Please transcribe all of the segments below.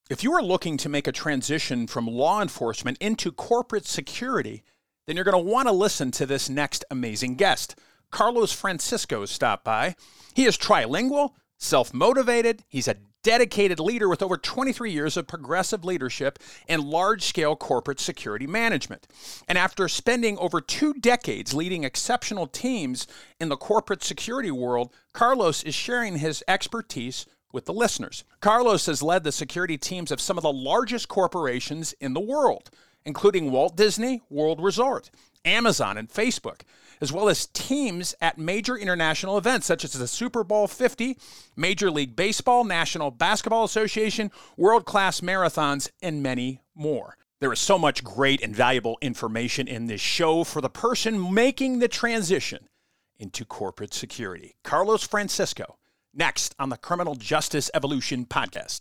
If you are looking to make a transition from law enforcement into corporate security, then you're going to want to listen to this next amazing guest. Carlos Francisco stopped by. He is trilingual, self-motivated. He's a dedicated leader with over 23 years of progressive leadership and large-scale corporate security management. And after spending over 2 decades leading exceptional teams in the corporate security world, Carlos is sharing his expertise with the listeners. Carlos has led the security teams of some of the largest corporations in the world, including Walt Disney World Resort, Amazon, and Facebook, as well as teams at major international events such as the Super Bowl 50, Major League Baseball, National Basketball Association, world-class marathons, and many more. There is so much great and valuable information in this show for the person making the transition into corporate security. Carlos Francisco, next on the Criminal Justice Evolution podcast.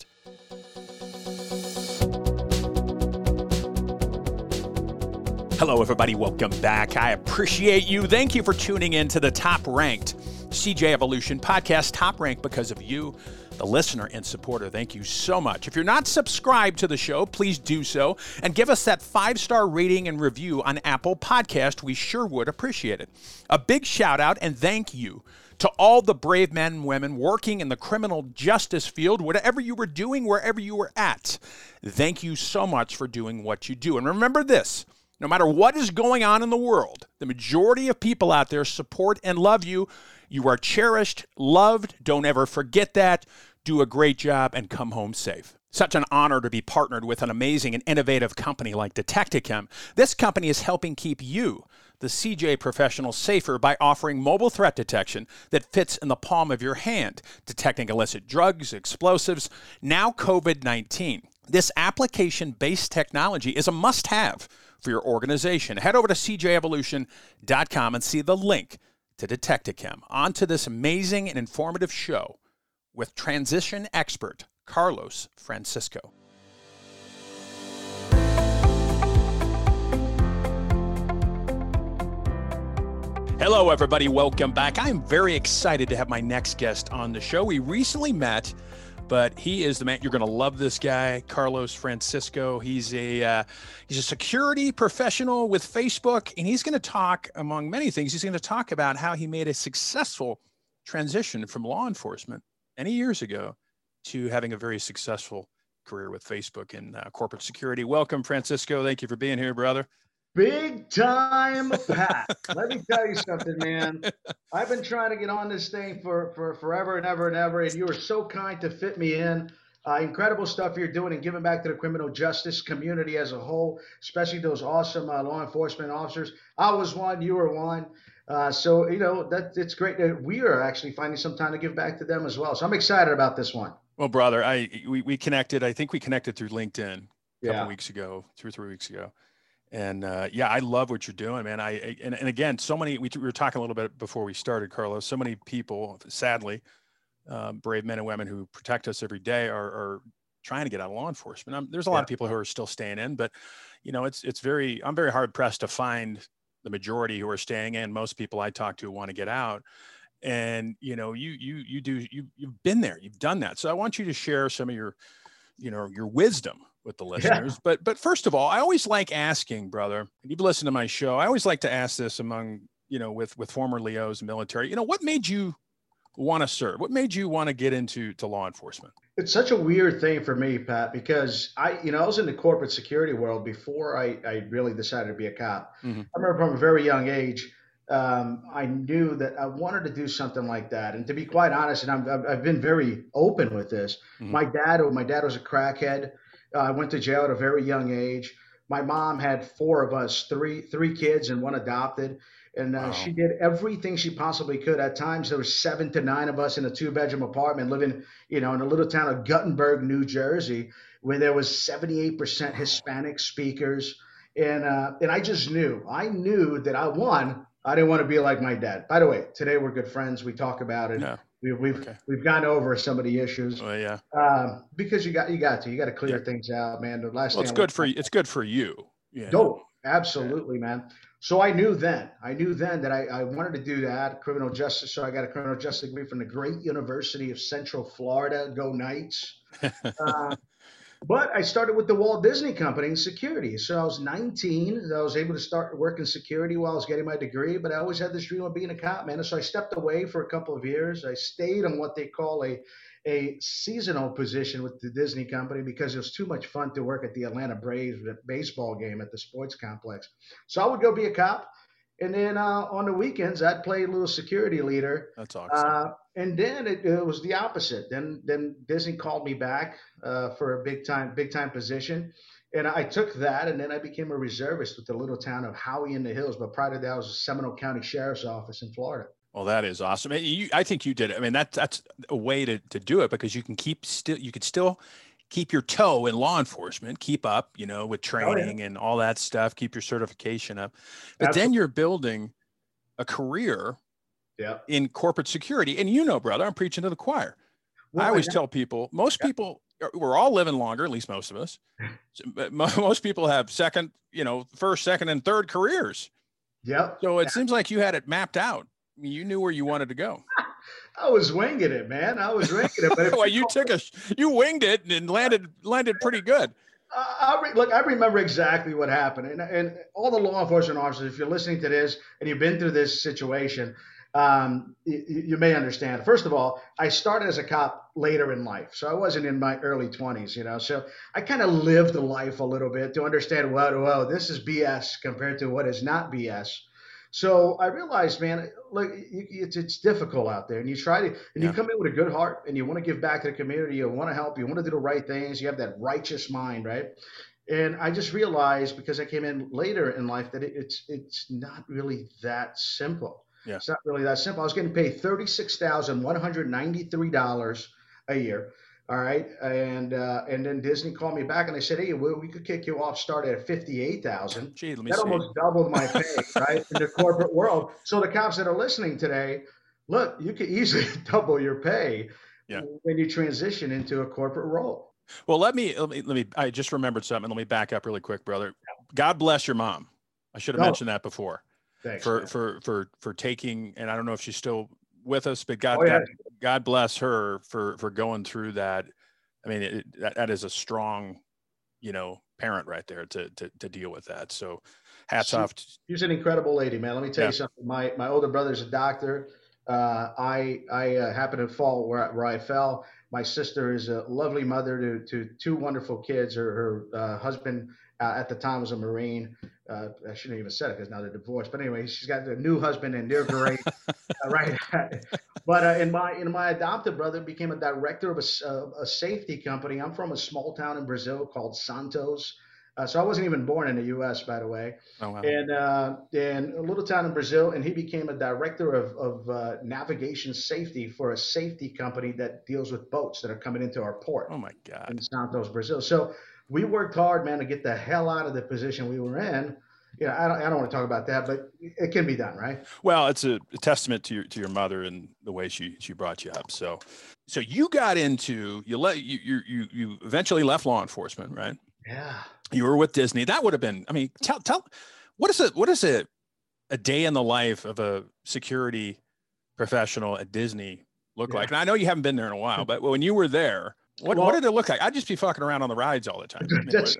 Hello, everybody. Welcome back. I appreciate you. Thank you for tuning in to the top-ranked CJ Evolution podcast. Top-ranked because of you, the listener and supporter. Thank you so much. If you're not subscribed to the show, please do so and give us that 5-star rating and review on Apple Podcast. We sure would appreciate it. A big shout-out and thank you to all the brave men and women working in the criminal justice field, whatever you were doing, wherever you were at. Thank you so much for doing what you do. And remember this. No matter what is going on in the world, the majority of people out there support and love you. You are cherished, loved. Don't ever forget that. Do a great job and come home safe. Such an honor to be partnered with an amazing and innovative company like Detectichem. This company is helping keep you, the CJ professional, safer by offering mobile threat detection that fits in the palm of your hand, detecting illicit drugs, explosives, now COVID-19. This application-based technology is a must-have for your organization. Head over to cjevolution.com and see the link to Detectichem. On to this amazing and informative show with transition expert Carlos Francisco. Hello, everybody. Welcome back. I'm very excited to have my next guest on the show. We recently met, but he is the man. You're going to love this guy, Carlos Francisco. He's a security professional with Facebook, and he's going to talk, among many things, he's going to talk about how he made a successful transition from law enforcement many years ago to having a very successful career with Facebook and corporate security. Welcome, Francisco. Thank you for being here, brother. Big time, Pat. Let me tell you something, man. I've been trying to get on this thing for forever and ever and ever, and you were so kind to fit me in. Incredible stuff you're doing and giving back to the criminal justice community as a whole, especially those awesome law enforcement officers. I was one, you were one. So, you know, it's great that we are actually finding some time to give back to them as well. So I'm excited about this one. Well, brother, we connected. I think we connected through LinkedIn a couple weeks ago, 2 or 3 weeks ago. And I love what you're doing, man. And again, so many, we were talking a little bit before we started, Carlos, so many people, sadly, brave men and women who protect us every day are trying to get out of law enforcement. There's a lot of people who are still staying in, but you know, I'm very hard pressed to find the majority who are staying in. Most people I talk to want to get out. And, you know, you've been there, you've done that. So I want you to share some of your wisdom with the listeners. Yeah. But first of all, I always like asking, brother, and you've listened to my show, I always like to ask this among, you know, with former LEOs, military, you know, what made you want to serve? What made you want to get into law enforcement? It's such a weird thing for me, Pat, because I was in the corporate security world before I really decided to be a cop. Mm-hmm. I remember from a very young age, I knew that I wanted to do something like that. And to be quite honest, and I've been very open with this, mm-hmm. My dad was a crackhead. I went to jail at a very young age. My mom had 4 of us, three kids and 1 adopted. And wow. She did everything she possibly could. At times, there were 7 to 9 of us in a 2-bedroom apartment living, you know, in a little town of Guttenberg, New Jersey, where there was 78% Hispanic speakers. And I just knew. I knew that I didn't want to be like my dad. By the way, today we're good friends. We talk about it. Yeah. We've gone over some of the issues. Oh yeah. Because you got to clear things out, man. The last it's good for you. It's good for you. Yeah. Oh, absolutely, man. So I knew then that I wanted to do that, criminal justice. So I got a criminal justice degree from the great University of Central Florida. Go Knights. But I started with the Walt Disney Company in security. So I was 19. I was able to start working security while I was getting my degree. But I always had this dream of being a cop, man. And so I stepped away for a couple of years. I stayed on what they call a seasonal position with the Disney Company because it was too much fun to work at the Atlanta Braves baseball game at the sports complex. So I would go be a cop. And then on the weekends, I'd play a little security leader. That's awesome. And then it was the opposite. Then Disney called me back for a big time position, and I took that, and then I became a reservist with the little town of Howey in the Hills. But prior to that, I was a Seminole County Sheriff's Office in Florida. Well, that is awesome. I think you did it. I mean, that's a way to do it because you could still keep your toe in law enforcement, keep up, with training and all that stuff, keep your certification up. But Absolutely. then you're building a career in corporate security. And brother, I'm preaching to the choir. Well, I always tell people, most people, we're all living longer, at least most of us. But most people have first, second, and third careers. Yep. So it seems like you had it mapped out. You knew where you wanted to go. I was winging it, man. I was winging it. But well, you winged it and landed pretty good. I remember exactly what happened. And all the law enforcement officers, if you're listening to this and you've been through this situation, you may understand. First of all, I started as a cop later in life. So I wasn't in my early 20s, So I kind of lived the life a little bit to understand, well, this is BS compared to what is not BS. So I realized, man, look, it's difficult out there, and you try to, and you come in with a good heart, and you want to give back to the community, you want to help, you want to do the right things, you have that righteous mind, right? And I just realized because I came in later in life that it's not really that simple. Yeah. It's not really that simple. I was getting paid $36,193 a year. All right, and then Disney called me back and they said, "Hey, we could kick you off, start at 58,000." Gee, let me That see. almost doubled my pay, right, in the corporate world. So the cops that are listening today, look, you could easily double your pay when you transition into a corporate role. Well, let me. I just remembered something. Let me back up really quick, brother. God bless your mom. I should have mentioned that before. Thanks, for taking, and I don't know if she's still with us, but God bless her for going through that. I mean, that is a strong, parent right there to deal with that. So hats off. She's an incredible lady, man. Let me tell you something. My older brother's a doctor. I happened to fall where I fell. My sister is a lovely mother to two wonderful kids. Her husband at the time was a Marine. I shouldn't even said it because now they're divorced. But anyway, she's got a new husband and they're great, right? But and my adopted brother became a director of a safety company. I'm from a small town in Brazil called Santos. So I wasn't even born in the U.S., by the way. Oh, wow. And a little town in Brazil, and he became a director of navigation safety for a safety company that deals with boats that are coming into our port. Oh my God! In Santos, Brazil. So we worked hard, man, to get the hell out of the position we were in. I don't want to talk about that, but it can be done, right? Well, it's a testament to your mother and the way she brought you up. So you got into you eventually left law enforcement, right? Yeah. You were with Disney. That would have been. I mean, tell what is a day in the life of a security professional at Disney look like? And I know you haven't been there in a while, but when you were there, what did it look like? I'd just be fucking around on the rides all the time.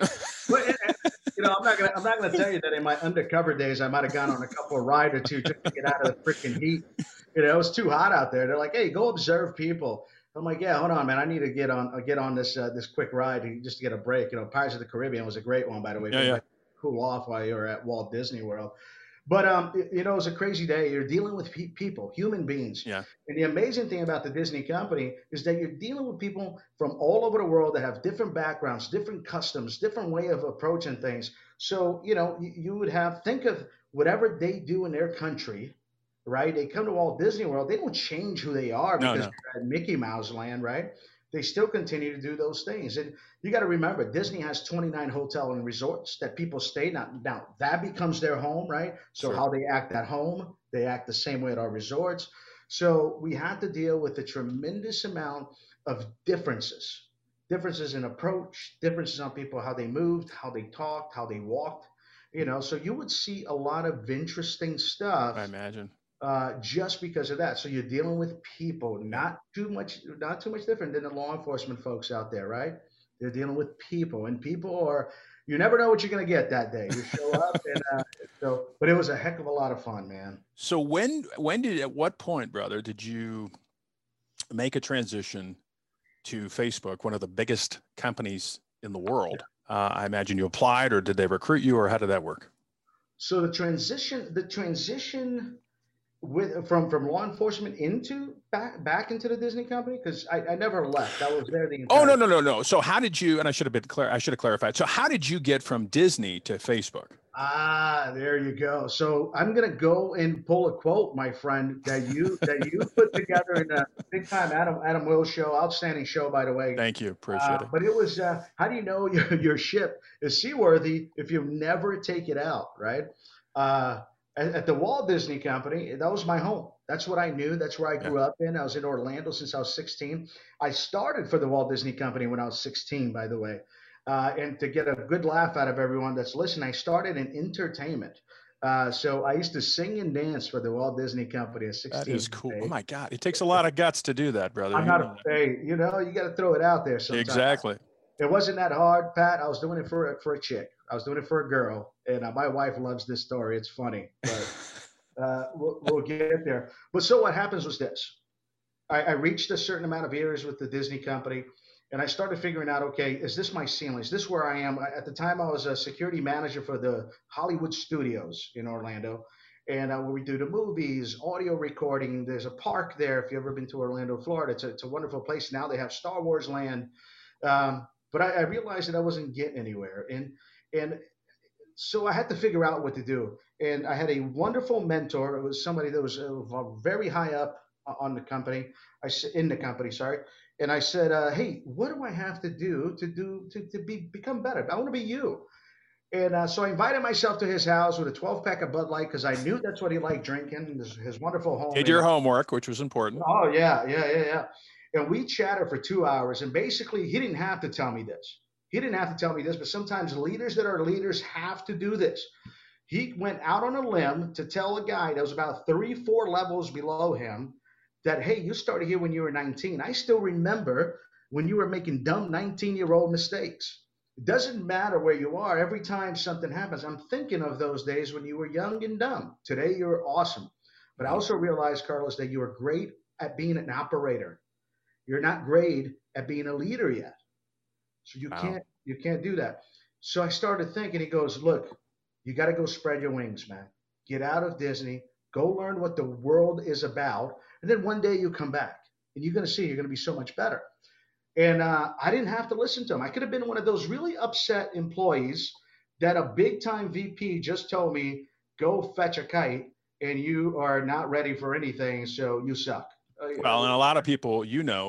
I'm not gonna tell you that in my undercover days I might have gone on a couple of rides or two just to get out of the freaking heat. It was too hot out there. They're like, "Hey, go observe people." I'm like, "Yeah, hold on, man. I need to get on this quick ride just to get a break." Pirates of the Caribbean was a great one, by the way. Yeah. Cool off while you were at Walt Disney World. But it was a crazy day. You're dealing with people, human beings. Yeah. And the amazing thing about the Disney company is that you're dealing with people from all over the world that have different backgrounds, different customs, different way of approaching things. So you would think of whatever they do in their country, right? They come to Walt Disney World. They don't change who they are because they're at Mickey Mouse Land, right? They still continue to do those things. And you got to remember, Disney has 29 hotel and resorts that people stay. Now that becomes their home, right? So how they act at home, they act the same way at our resorts. So we had to deal with a tremendous amount of differences in approach, differences on people, how they moved, how they talked, how they walked. So you would see a lot of interesting stuff. I imagine. Just because of that. So you're dealing with people, not too much different than the law enforcement folks out there, right? They're dealing with people, and people are, you never know what you're going to get that day. You show up, and but it was a heck of a lot of fun, man. So at what point, brother, did you make a transition to Facebook, one of the biggest companies in the world? I imagine you applied, or did they recruit you, or how did that work? So the transition from law enforcement into back into the Disney company, because I never left. I was there the Oh, entire. no. So how did you? And I should have been clear. I should have clarified. So how did you get from Disney to Facebook? Ah, there you go. So I'm gonna go and pull a quote, my friend, that you put together in a big time Adam Wills show. Outstanding show, by the way. Thank you. Appreciate it. But it was, how do you know your ship is seaworthy if you never take it out, right? Uh, at the Walt Disney Company, that was my home. That's what I knew. That's where I Yeah. grew up in. I was in Orlando since I was 16. I started for the Walt Disney Company when I was 16, by the way. And to get a good laugh out of everyone that's listening, I started in entertainment. So I used to sing and dance for the Walt Disney Company at That 16. is cool. Oh my God. It takes a lot of guts to do that, brother. I'm You not know afraid. You got to throw it out there that. sometimes. Exactly. It wasn't that hard, Pat. I was doing it for a chick. I was doing it for a girl, and my wife loves this story. It's funny, but we'll get there. But so what happens was this: I reached a certain amount of years with the Disney company, and I started figuring out, okay, is this my ceiling? Is this where I am? At the time, I was a security manager for the Hollywood Studios in Orlando, and where we do the movies, audio recording. There's a park there. If you've ever been to Orlando, Florida, it's a wonderful place. Now they have Star Wars Land. But I realized that I wasn't getting anywhere, and so I had to figure out what to do. And I had a wonderful mentor. It was somebody that was very high up on the company. In the company, sorry. And I said, "Hey, what do I have to do to become better? I want to be you." And so I invited myself to his house with a 12 pack of Bud Light because I knew that's what he liked drinking. His wonderful home Did in. your homework, which was important. Oh yeah. And we chatted for 2 hours, and basically he didn't have to tell me this. He didn't have to tell me this, but sometimes leaders that are leaders have to do this. He went out on a limb to tell a guy that was about 3, 4 levels below him that, hey, you started here when you were 19. I still remember when you were making dumb 19-year-old mistakes. It doesn't matter where you are. Every time something happens, I'm thinking of those days when you were young and dumb. Today, you're awesome. But I Mhm. also realized, Carlos, that you are great at being an operator. You're not great at being a leader yet. So you Wow. can't do that. So I started thinking, he goes, look, you got to go spread your wings, man. Get out of Disney, go learn what the world is about, and then one day you come back and you're going to see you're going to be so much better. And I didn't have to listen to him. I could have been one of those really upset employees that a big time VP just told me, go fetch a kite, and you are not ready for anything, so you suck. Well, and a lot of people,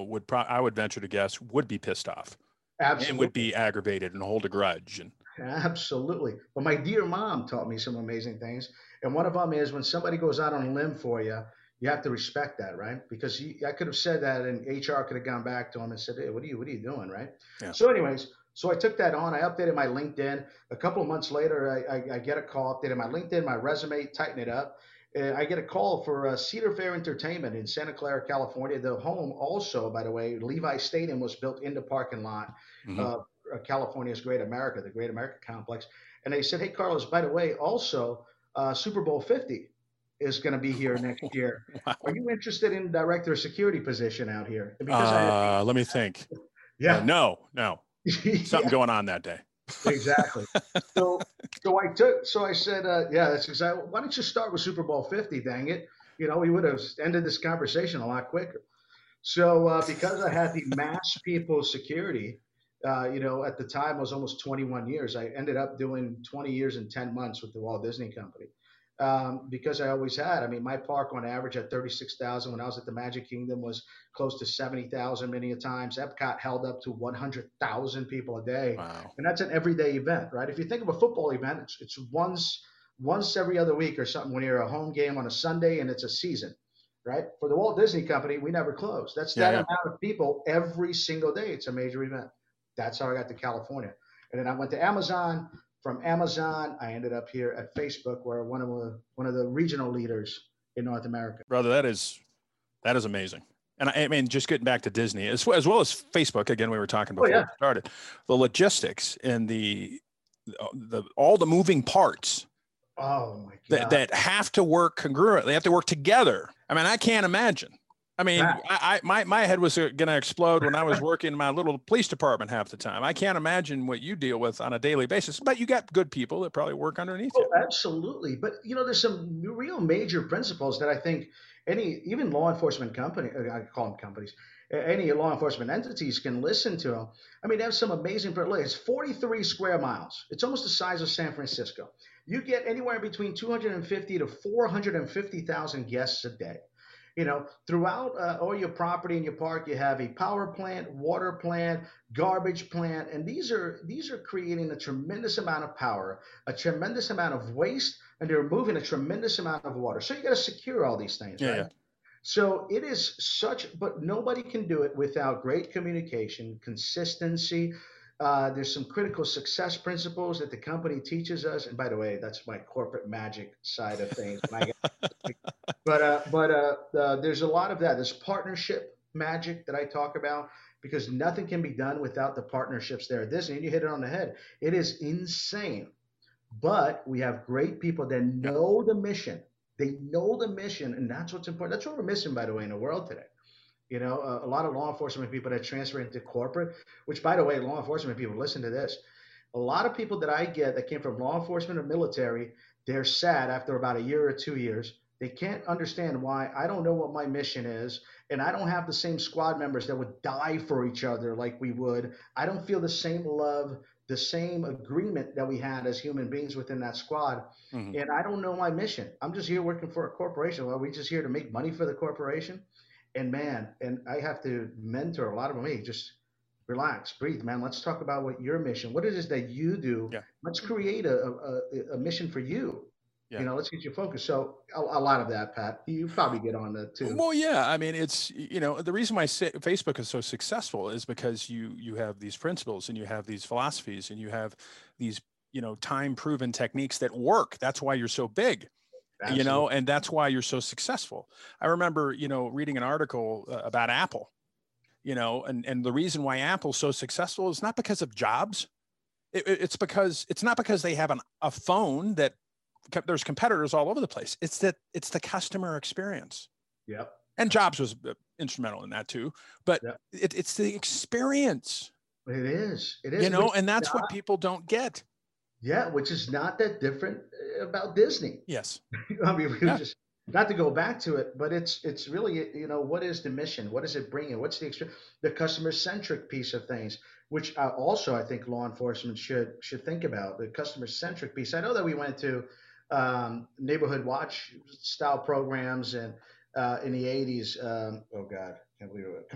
I would venture to guess, would be pissed off and would Absolutely. be aggravated and hold a grudge. And Absolutely. But my dear mom taught me some amazing things. And one of them is when somebody goes out on a limb for you, you have to respect that, right? Because I could have said that and HR could have gone back to him and said, hey, what are you doing, right? yeah. So, anyways, so I took that on. I updated my LinkedIn. A couple of months later, I get a call, updated my LinkedIn, my resume, tighten it up. And I get a call for Cedar Fair Entertainment in Santa Clara, California. The home also, by the way, Levi Stadium was built in the parking lot. Mm-hmm. Uh, California's Great America, the Great America Complex. And they said, hey, Carlos, by the way, also Super Bowl 50 is going to be here next year. Are Wow. you interested in director of security position out here? And because I had, Let me think. yeah, No. Something yeah, going on that day. exactly. So, so I said, yeah, that's exactly. Why don't you start with Super Bowl 50? Dang it. We would have ended this conversation a lot quicker. So because I had the mass people security, at the time it was almost 21 years. I ended up doing 20 years and 10 months with the Walt Disney Company because I always had. I mean, my park on average at 36,000 when I was at the Magic Kingdom was close to 70,000 many a times. Epcot held up to 100,000 people a day, Wow. and that's an everyday event, right? If you think of a football event, it's once every other week or something when you're a home game on a Sunday and it's a season, right? For the Walt Disney Company, we never close. That's Yeah, that yeah. amount of people every single day. It's a major event. That's how I got to California. And then I went to Amazon. From Amazon, I ended up here at Facebook, where one of the regional leaders in North America. Brother, that is amazing. And I mean, just getting back to Disney as well as Facebook, again, we were talking before we started, the logistics and all the moving parts Oh my God. that have to work congruently. They have to work together. I mean, I can't imagine. I mean, my head was going to explode when I was working in my little police department half the time. I can't imagine what you deal with on a daily basis, but you got good people that probably work underneath you. Absolutely. But, there's some real major principles that I think even law enforcement company, I call them companies, any law enforcement entities can listen to them. I mean, they have some amazing, look, it's 43 square miles. It's almost the size of San Francisco. You get anywhere between 250 to 450,000 guests a day. Throughout all your property in your park, you have a power plant, water plant, garbage plant, and these are creating a tremendous amount of power, a tremendous amount of waste, and they're removing a tremendous amount of water. So you got to secure all these things, right? Yeah. So it is but nobody can do it without great communication, consistency. There's some critical success principles that the company teaches us. And by the way, that's my corporate magic side of things. But there's a lot of that. There's partnership magic that I talk about because nothing can be done without the partnerships there at Disney. And you hit it on the head. It is insane. But we have great people that know the mission. They know the mission, and that's what's important. That's what we're missing, by the way, in the world today. A lot of law enforcement people that transfer into corporate, which, by the way, law enforcement people, listen to this. A lot of people that I get that came from law enforcement or military, they're sad after about a year or 2 years. They can't understand why I don't know what my mission is, and I don't have the same squad members that would die for each other like we would. I don't feel the same love, the same agreement that we had as human beings within that squad. Mm-hmm. And I don't know my mission. I'm just here working for a corporation. Well, we're just here to make money for the corporation. And I have to mentor a lot of them. Hey, just relax, breathe, man. Let's talk about what your mission, what it is that you do. Yeah. Let's create a mission for you. Yeah. Let's get you focused. So a lot of that, Pat, you probably get on that too. Well, yeah. I mean, it's, the reason why Facebook is so successful is because you have these principles and you have these philosophies and you have these, time proven techniques that work. That's why you're so big. Absolutely. And that's why you're so successful. I remember, reading an article about Apple, and the reason why Apple's so successful is not because of Jobs. It's not because they have a phone that there's competitors all over the place. It's the customer experience. Yep. And Jobs was instrumental in that too, but it's the experience. It is. And that's what people don't get. Yeah, which is not that different about Disney. Yes. I mean, just not to go back to it, but it's really, what is the mission? What is it bringing? What's the customer-centric piece of things, which also I think law enforcement should think about, the customer-centric piece. I know that we went to neighborhood watch style programs and in the 80s, oh God, can't believe it.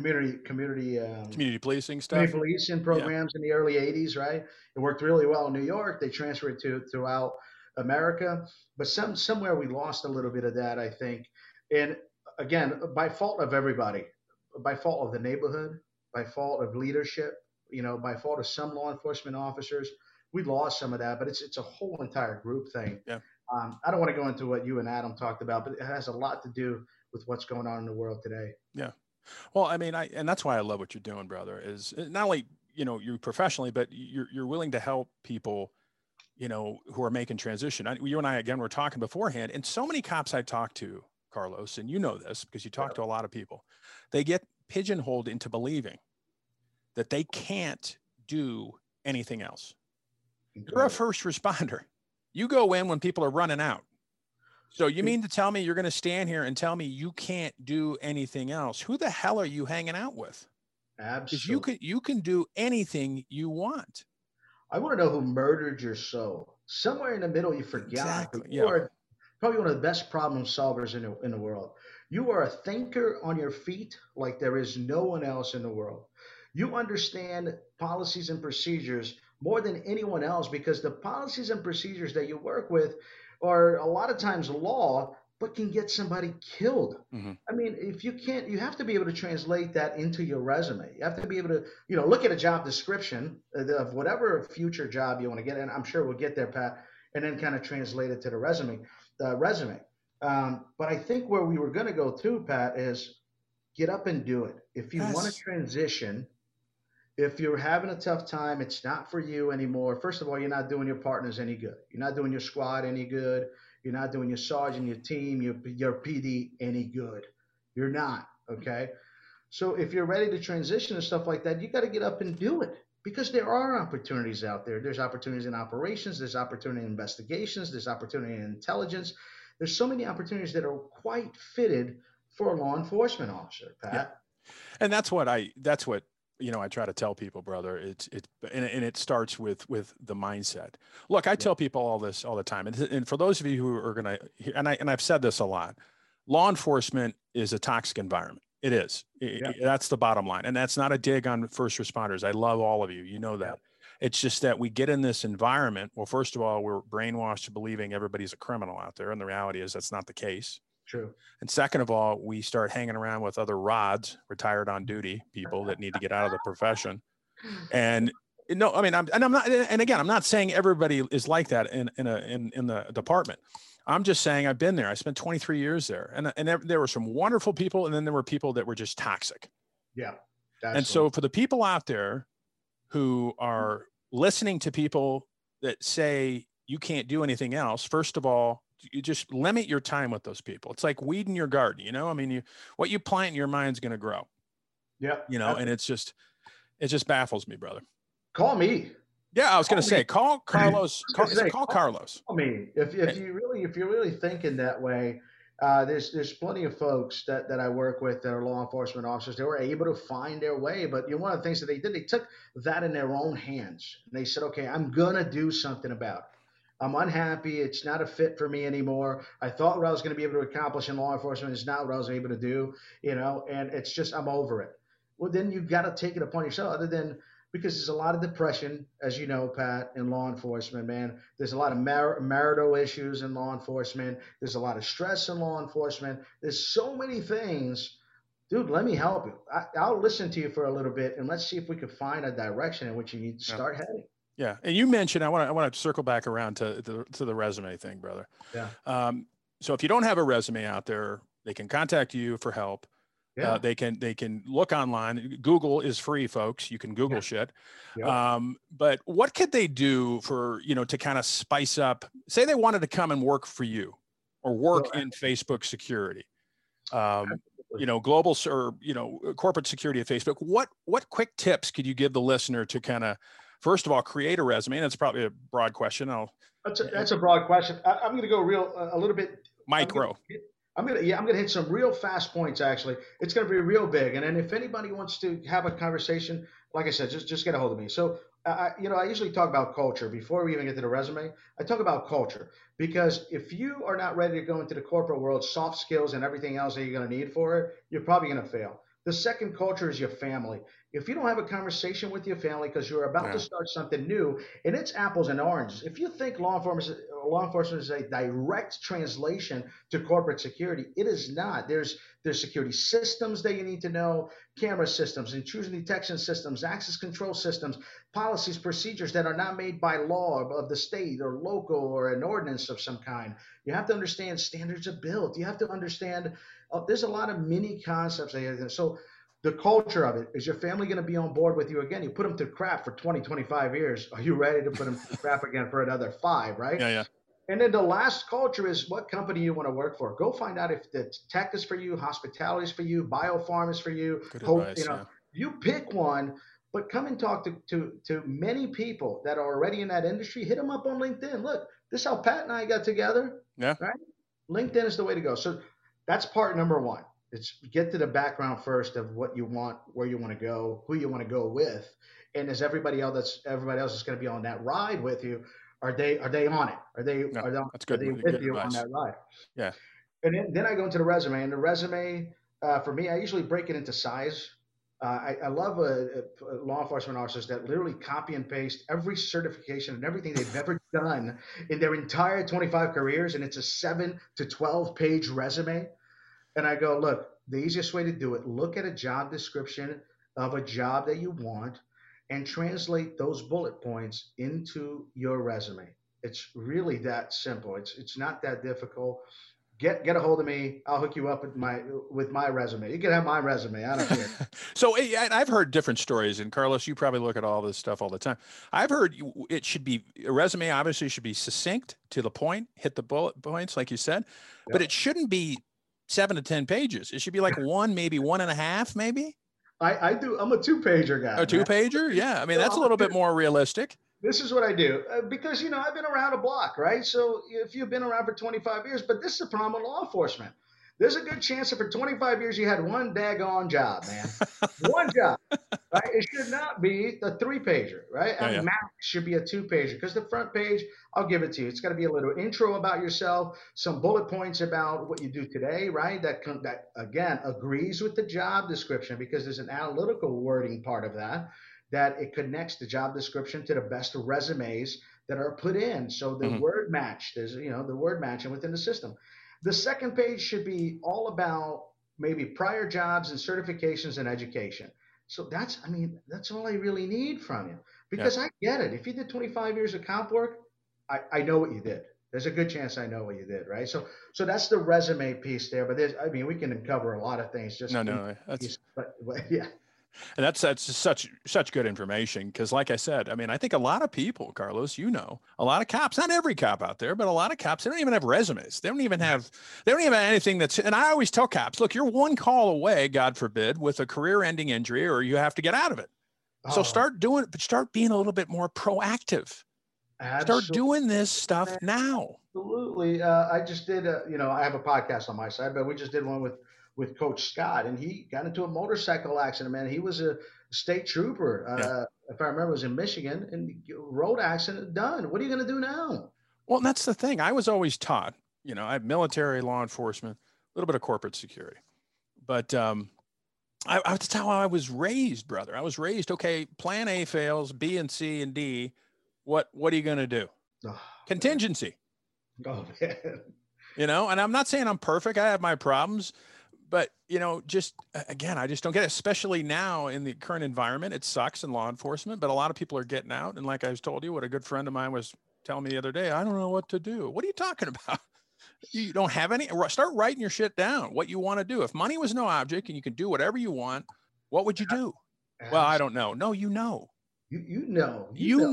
Community policing stuff. Community policing programs in the early 80s, right? It worked really well in New York. They transferred it throughout America, but somewhere we lost a little bit of that, I think. And again, by fault of everybody, by fault of the neighborhood, by fault of leadership, by fault of some law enforcement officers, we lost some of that, but it's a whole entire group thing. Yeah. I don't want to go into what you and Adam talked about, but it has a lot to do with what's going on in the world today. Yeah. Well, I mean, and that's why I love what you're doing, brother, is not only, you professionally, but you're willing to help people, who are making transition. You and I, again, were talking beforehand, and so many cops I talk to, Carlos, and you know this because you talk to a lot of people, they get pigeonholed into believing that they can't do anything else. You're a first responder. You go in when people are running out. So you mean to tell me you're going to stand here and tell me you can't do anything else? Who the hell are you hanging out with? Absolutely. Because you can do anything you want. I want to know who murdered your soul. Somewhere in the middle, you forgot. Exactly. You are probably one of the best problem solvers in the world. You are a thinker on your feet like there is no one else in the world. You understand policies and procedures more than anyone else because the policies and procedures that you work with are a lot of times law, but can get somebody killed. Mm-hmm. I mean, if you can't, you have to be able to translate that into your resume. You have to be able to, look at a job description of whatever future job you want to get. And I'm sure we'll get there, Pat, and then kind of translate it to the resume. But I think where we were going to go to, Pat, is get up and do it. If you want to Yes. transition, if you're having a tough time, it's not for you anymore. First of all, you're not doing your partners any good. You're not doing your squad any good. You're not doing your sergeant, your team, your PD any good. You're not. Okay. So if you're ready to transition and stuff like that, you got to get up and do it because there are opportunities out there. There's opportunities in operations, there's opportunity in investigations, there's opportunity in intelligence. There's so many opportunities that are quite fitted for a law enforcement officer, Yeah. Pat. And that's what I try to tell people, brother. And it starts with the mindset. Look, I Yeah. tell people all this all the time, and for those of you who are gonna, and I've said this a lot, law enforcement is a toxic environment. It is. Yeah. That's the bottom line, and that's not a dig on first responders. I love all of you. You know Yeah. that. It's just that we get in this environment. Well, first of all, we're brainwashed to believing everybody's a criminal out there, and the reality is that's not the case. True. And second of all, we start hanging around with other rods, retired on duty people that need to get out of the profession. And no, I mean, I'm not, and again, I'm not saying everybody is like that in the department. I'm just saying I've been there. I spent 23 years there, and there were some wonderful people, and then there were people that were just toxic. Yeah. And Absolutely. so for the people out there who are listening to people that say you can't do anything else, first of all, you just limit your time with those people. It's like weeding your garden, I mean, what you plant in your mind's going to grow, Yeah. and it just baffles me, brother. Call me. Yeah. I was going to say, call Carlos, call Carlos. I mean, if you're really thinking that way, there's plenty of folks that I work with that are law enforcement officers. They were able to find their way, but one of the things that they did, they took that in their own hands and they said, okay, I'm gonna do something about it. I'm unhappy. It's not a fit for me anymore. I thought what I was going to be able to accomplish in law enforcement is not what I was able to do, and it's just, I'm over it. Well, then you got to take it upon yourself, other than because there's a lot of depression, as you know, Pat, in law enforcement, man. There's a lot of marital issues in law enforcement. There's a lot of stress in law enforcement. There's so many things. Dude, let me help you. I'll listen to you for a little bit and let's see if we can find a direction in which you need to Yeah. start heading. Yeah. And you mentioned, I want to circle back around to the resume thing, brother. Yeah. So if you don't have a resume out there, they can contact you for help. Yeah. They can look online. Google is free, folks. You can Google shit. Yep. But what could they do for, to kind of spice up, say they wanted to come and work for you or work in Facebook security, global or, corporate security at Facebook. What quick tips could you give the listener to kind of, first of all, create a resume? And that's probably a broad question. That's a broad question. I'm going to go a little bit micro. I'm gonna hit some real fast points. Actually, it's gonna be real big. And then if anybody wants to have a conversation, like I said, just get a hold of me. So I usually talk about culture before we even get to the resume. I talk about culture because if you are not ready to go into the corporate world, soft skills and everything else that you're gonna need for it, you're probably gonna fail. The second culture is your family. If you don't have a conversation with your family because you're about to start something new, and it's apples and oranges. If you think law enforcement is a direct translation to corporate security, it is not. There's security systems that you need to know, camera systems, intrusion detection systems, access control systems, policies, procedures that are not made by law of the state or local or an ordinance of some kind. You have to understand standards of build. You have to understand there's a lot of mini concepts. So the culture of it, is your family going to be on board with you again? You put them to crap for 20, 25 years. Are you ready to put them to crap again for another 5, right? Yeah. And then the last culture is what company you want to work for. Go find out if the tech is for you, hospitality is for you, biopharm is for you. Good advice, You pick one, but come and talk to many people that are already in that industry. Hit them up on LinkedIn. Look, this is how Pat and I got together. Yeah. Right? LinkedIn is the way to go. So that's part number one. It's get to the background first of what you want, where you want to go, who you want to go with, and is everybody else that's going to be on that ride with you? Are they on it? Are they with you on that ride? Yeah. And then I go into the resume, and the resume for me, I usually break it into size. I love law enforcement officers that literally copy and paste every certification and everything they've ever done in their entire 25 careers, and it's a 7 to 12 page resume. And I go, look, the easiest way to do it, look at a job description of a job that you want and translate those bullet points into your resume. It's really that simple. It's not that difficult. get a hold of me. I'll hook you up with my resume. You can have my resume. I don't care. So I've heard different stories, and Carlos, you probably look at all this stuff all the time. I've heard it should be a resume. Obviously, should be succinct, to the point, hit the bullet points, like you said, but it shouldn't be 7 to 10 pages. It should be like one, maybe 1.5, maybe. I do. I'm a 2-pager guy. A 2-pager? Yeah. I mean, that's a little bit more realistic. This is what I do because, I've been around a block, right? So if you've been around for 25 years, but this is the problem with law enforcement. There's a good chance that for 25 years you had one daggone job, man. One job, right? It should not be the 3-pager, right? And max should be a 2-pager because the front page, I'll give it to you. It's got to be a little intro about yourself, some bullet points about what you do today, right? That again agrees with the job description because there's an analytical wording part of that it connects the job description to the best resumes that are put in. So the word match, there's, the word matching within the system. The second page should be all about maybe prior jobs and certifications and education. So that's all I really need from you because I get it. If you did 25 years of comp work, I know what you did. There's a good chance I know what you did, right? So that's the resume piece there. But we can cover a lot of things. Just but yeah. And that's such good information because, like I said, I think a lot of people, Carlos, a lot of cops, not every cop out there, but a lot of cops, they don't even have resumes. They don't even have anything and I always tell cops, look, you're one call away, God forbid, with a career-ending injury, or you have to get out of it. So start being a little bit more proactive. Absolutely. Start doing this stuff now. Absolutely. I just did, I have a podcast on my side, but we just did one with Coach Scott, and he got into a motorcycle accident, man. He was a state trooper. If I remember, it was in Michigan, and road accident, done. What are you going to do now? Well, that's the thing. I was always taught, I have military, law enforcement, a little bit of corporate security, but that's how I was raised, brother. I was raised, okay, plan A fails, B and C and D. What are you going to do? Contingency. Oh, man. And I'm not saying I'm perfect. I have my problems. But, just again, I just don't get it, especially now in the current environment. It sucks in law enforcement, but a lot of people are getting out. And like I told you, what a good friend of mine was telling me the other day, I don't know what to do. What are you talking about? You don't have any? Start writing your shit down, what you want to do. If money was no object and you can do whatever you want, what would you do? Well, I don't know. No, you know. You know.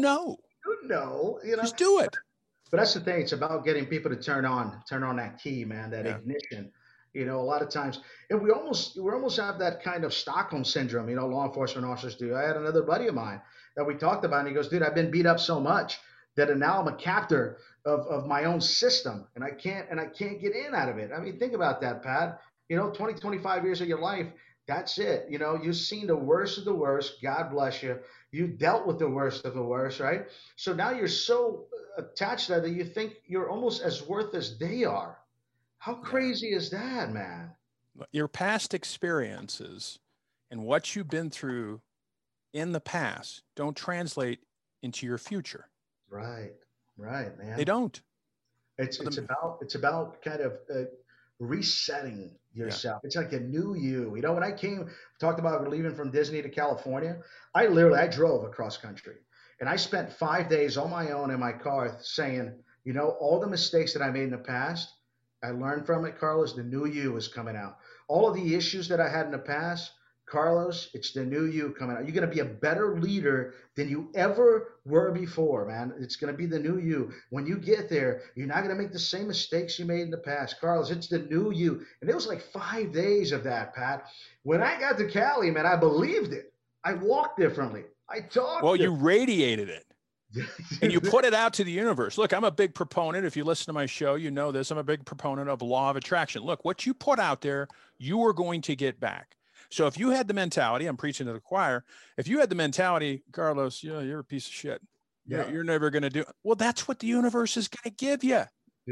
Just do it. But that's the thing. It's about getting people to turn on that key, man, that ignition. A lot of times, and we almost have that kind of Stockholm syndrome, law enforcement officers do. I had another buddy of mine that we talked about, and he goes, dude, I've been beat up so much that now I'm a captor of my own system, and I can't get in out of it. Think about that, Pat. 20, 25 years of your life, that's it. You've seen the worst of the worst. God bless you. You dealt with the worst of the worst, right? So now you're so attached to that you think you're almost as worth as they are. How crazy is that, man? Your past experiences and what you've been through in the past don't translate into your future. Right, man. They don't. It's about kind of resetting yourself. It's like a new you. When I talked about leaving from Disney to California, I drove across country, and I spent 5 days on my own in my car saying, all the mistakes that I made in the past, I learned from it, Carlos. The new you is coming out. All of the issues that I had in the past, Carlos, it's the new you coming out. You're going to be a better leader than you ever were before, man. It's going to be the new you. When you get there, you're not going to make the same mistakes you made in the past. Carlos, it's the new you. And it was like 5 days of that, Pat. When I got to Cali, man, I believed it. I walked differently. I talked. Well, you radiated it. And you put it out to the universe. Look, I'm a big proponent. If you listen to my show, you know this. I'm a big proponent of law of attraction. Look, what you put out there, you are going to get back. So if you had the mentality, I'm preaching to the choir. If you had the mentality, Carlos, you're a piece of shit. You're never going to do it. Well, that's what the universe is going to give you.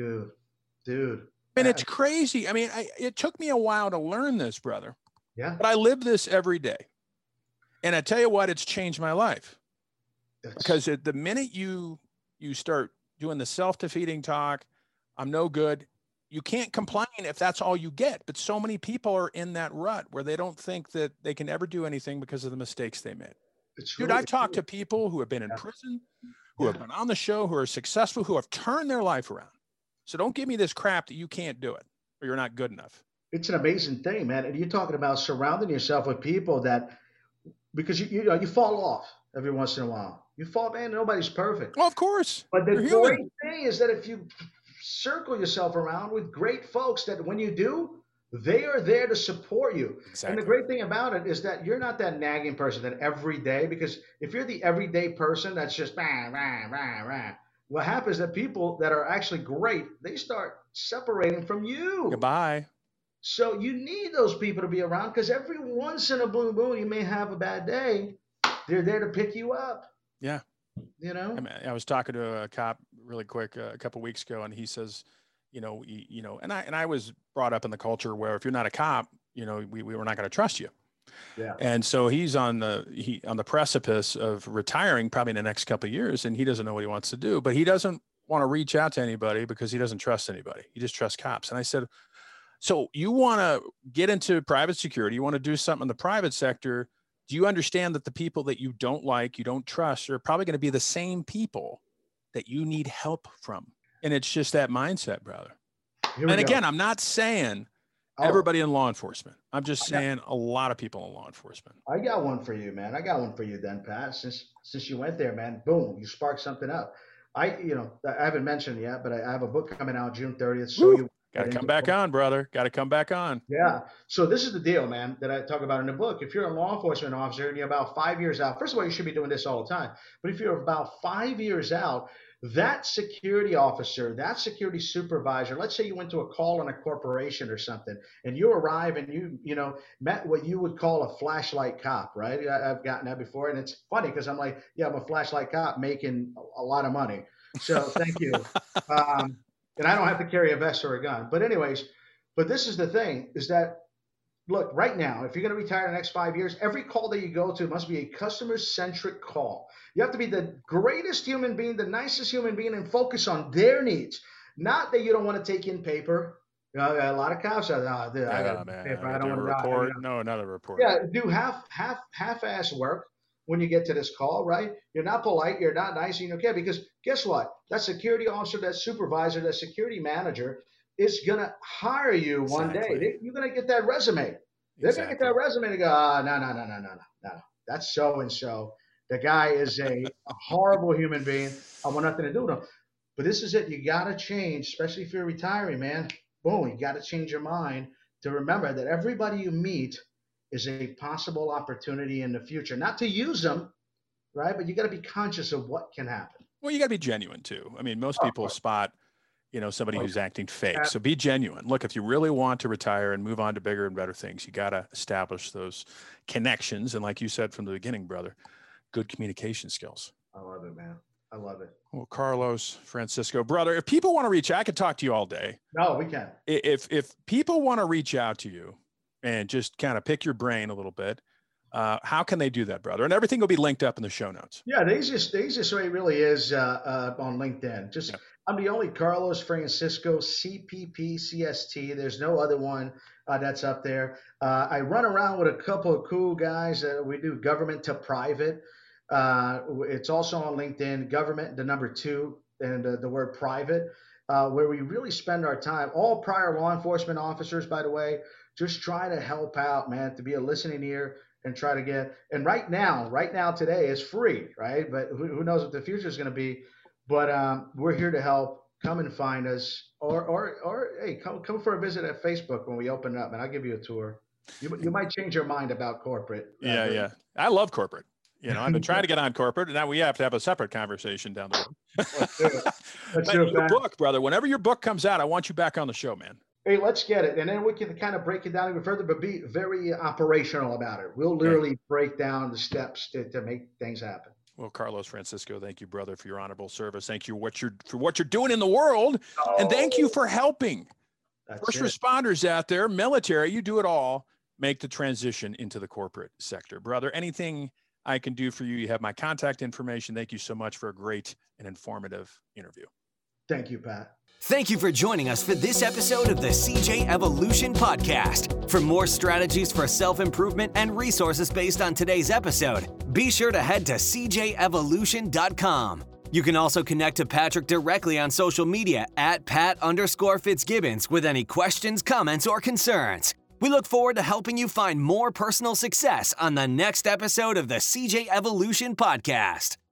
Dude. And it's crazy. It took me a while to learn this, brother. Yeah. But I live this every day. And I tell you what, it's changed my life. Because the minute you start doing the self-defeating talk, I'm no good, you can't complain if that's all you get. But so many people are in that rut where they don't think that they can ever do anything because of the mistakes they made. Dude, I've talked to people who have been in prison, who have been on the show, who are successful, who have turned their life around. So don't give me this crap that you can't do it. or you're not good enough. It's an amazing thing, man. And you're talking about surrounding yourself with people that, because you fall off every once in a while. You fall, man, nobody's perfect. Well, of course. But the great thing is that if you circle yourself around with great folks, that when you do, they are there to support you. Exactly. And the great thing about it is that you're not that nagging person that every day, because if you're the everyday person that's just rah, rah, rah, rah, what happens is that people that are actually great, they start separating from you. Goodbye. So you need those people to be around, because every once in a blue moon, you may have a bad day. They're there to pick you up. Yeah. You know, I was talking to a cop really quick a couple of weeks ago, and he says, and I was brought up in the culture where if you're not a cop, we were not going to trust you. Yeah. And so he's on the precipice of retiring probably in the next couple of years, and he doesn't know what he wants to do, but he doesn't want to reach out to anybody because he doesn't trust anybody. He just trusts cops. And I said, so you want to get into private security, you want to do something in the private sector. Do you understand that the people that you don't like, you don't trust, are probably going to be the same people that you need help from? And it's just that mindset, brother. And again, I'm not saying everybody in law enforcement. I'm just saying a lot of people in law enforcement. I got one for you, man. I got one for you then, Pat. Since you went there, man, boom, you sparked something up. I haven't mentioned it yet, but I have a book coming out June 30th. So you got to come back on, brother. Got to come back on. Yeah. So this is the deal, man, that I talk about in the book. If you're a law enforcement officer and you're about 5 years out, first of all, you should be doing this all the time. But if you're about 5 years out, that security officer, that security supervisor, let's say you went to a call in a corporation or something, and you arrive and you met what you would call a flashlight cop, right? I've gotten that before, and it's funny because I'm like, yeah, I'm a flashlight cop making a lot of money. So thank you. And I don't have to carry a vest or a gun. But anyways, this is the thing, is that, look, right now, if you're going to retire in the next 5 years, every call that you go to must be a customer-centric call. You have to be the greatest human being, the nicest human being, and focus on their needs. Not that you don't want to take in paper. A lot of cops are, I got paper. I don't want to report. No, not a report. Yeah, do half-ass work when you get to this call, right? You're not polite. You're not nice. Because guess what? That security officer, that supervisor, that security manager is going to hire you one day. You're going to get that resume. They're going to get that resume and go, no. That's so-and-so. The guy is a horrible human being. I want nothing to do with him. But this is it. You got to change, especially if you're retiring, man. Boom, you got to change your mind to remember that everybody you meet is a possible opportunity in the future. Not to use them, right? But you got to be conscious of what can happen. Well, you got to be genuine too. I mean, most people spot somebody who's acting fake. So be genuine. Look, if you really want to retire and move on to bigger and better things, you got to establish those connections. And like you said from the beginning, brother, good communication skills. I love it, man. I love it. Well, Carlos Francisco, brother, if people want to reach out, I could talk to you all day. No, we can. If people want to reach out to you and just kind of pick your brain a little bit, how can they do that, brother? And everything will be linked up in the show notes. Yeah, the easiest way really is on LinkedIn. I'm the only Carlos Francisco, CPP-CST. There's no other one that's up there. I run around with a couple of cool guys. We do government to private. It's also on LinkedIn, government, the number 2, and the word private, where we really spend our time. All prior law enforcement officers, by the way, just try to help out, man, to be a listening ear and try to get. And right now today is free, right? But who knows what the future is going to be? But we're here to help. Come and find us, or hey, come for a visit at Facebook when we open it up, and I'll give you a tour. You might change your mind about corporate. Yeah. I love corporate. I've been trying to get on corporate, and now we have to have a separate conversation down the road. Let's do it, your book, brother. Whenever your book comes out, I want you back on the show, man. Hey, let's get it. And then we can kind of break it down even further, but be very operational about it. We'll literally break down the steps to make things happen. Well, Carlos Francisco, thank you, brother, for your honorable service. Thank you for what you're doing in the world. And thank you for helping first responders out there, military, you do it all, make the transition into the corporate sector. Brother, anything I can do for you, you have my contact information. Thank you so much for a great and informative interview. Thank you, Pat. Thank you for joining us for this episode of the CJ Evolution Podcast. For more strategies for self-improvement and resources based on today's episode, be sure to head to cjevolution.com. You can also connect to Patrick directly on social media at Pat_Fitzgibbons with any questions, comments, or concerns. We look forward to helping you find more personal success on the next episode of the CJ Evolution Podcast.